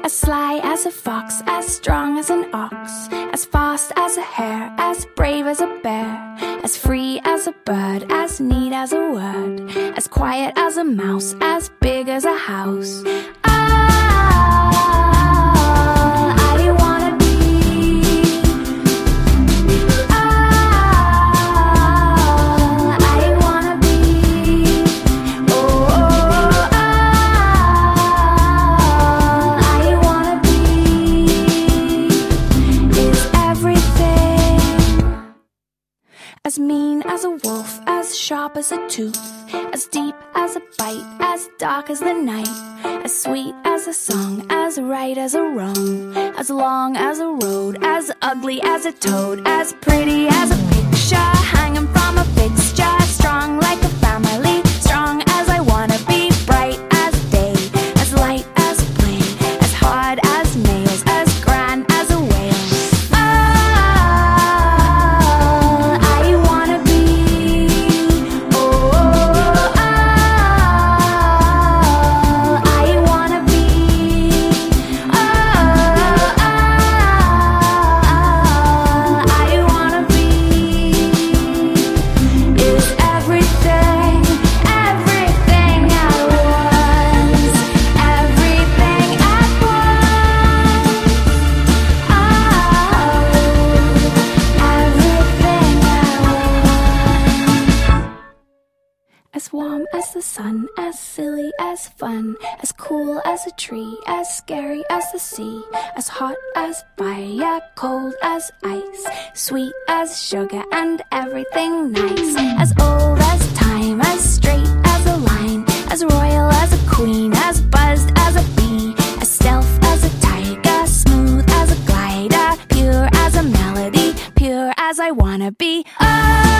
As sly as a fox, as strong as an ox, as fast as a hare, as brave as a bear, as free as a bird, as neat as a word, as quiet as a mouse, as big as a house. I wanna be. I wanna be. I wanna be. Is everything. As mean as a wolf, as sharp as a tooth, as deep as a bite, as dark as the night, as sweet as a song, as right as a wrong, as long as a road, as ugly as a toad, as pretty as a picture hanging from a fixture, strong like a family, strong as I wanna be, bright as day, as light as a plane, as hard as nails, as grand as a whale. I wanna be. I wanna be. I wanna be. Is everything, everything at once, everything at once. Everything at once. As warm as the sun, as silly as fun, as cool as a tree, as scary as the sea, as hot as fire, cold as ice, sweet as sugar and everything nice, as old as time, as straight as a line, as royal as a queen, as buzzed as a bee, as stealth as a tiger, smooth as a glider, pure as a melody, pure as I wanna be.